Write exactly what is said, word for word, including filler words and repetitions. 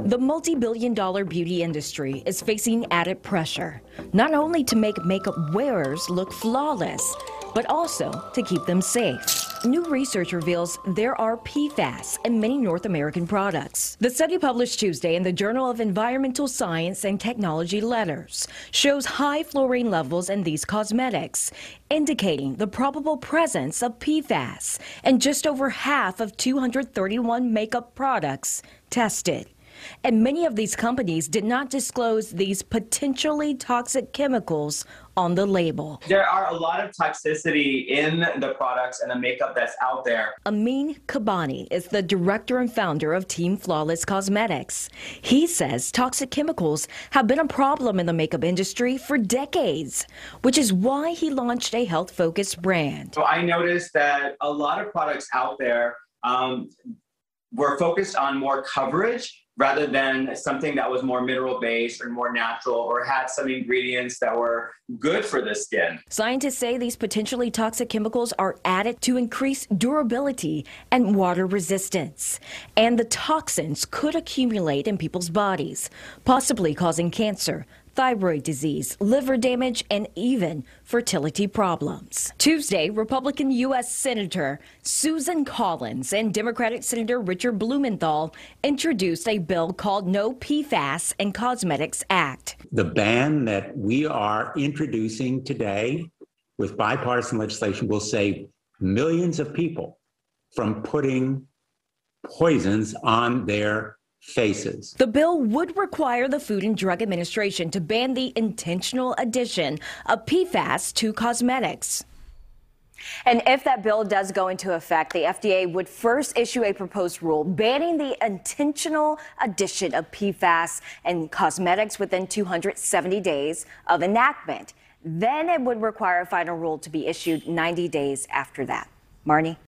The multi-billion dollar beauty industry is facing added pressure, not only to make makeup wearers look flawless, but also to keep them safe. New research reveals there are P FAS in many North American products. The study published Tuesday in the Journal of Environmental Science and Technology Letters shows high fluorine levels in these cosmetics, indicating the probable presence of P FAS in just over half of two hundred thirty-one makeup products tested. And many of these companies did not disclose these potentially toxic chemicals on the label. There are a lot of toxicity in the products and the makeup that's out there. Amin Kabani is the director and founder of Team Flawless Cosmetics. He says toxic chemicals have been a problem in the makeup industry for decades, which is why he launched a health-focused brand. So I noticed that a lot of products out there um, were focused on more coverage rather than something that was more mineral-based or more natural or had some ingredients that were good for the skin. Scientists say these potentially toxic chemicals are added to increase durability and water resistance. And the toxins could accumulate in people's bodies, possibly causing cancer, thyroid disease, liver damage, and even fertility problems. Tuesday, Republican U S Senator Susan Collins and Democratic Senator Richard Blumenthal introduced a bill called No P FAS in Cosmetics Act. The ban that we are introducing today with bipartisan legislation will save millions of people from putting poisons on their faces. The bill would require the Food and Drug Administration to ban the intentional addition of P FAS to cosmetics. And if that bill does go into effect, the F D A would first issue a proposed rule banning the intentional addition of P FAS in cosmetics within two hundred seventy days of enactment. Then it would require a final rule to be issued ninety days after that. Marnie?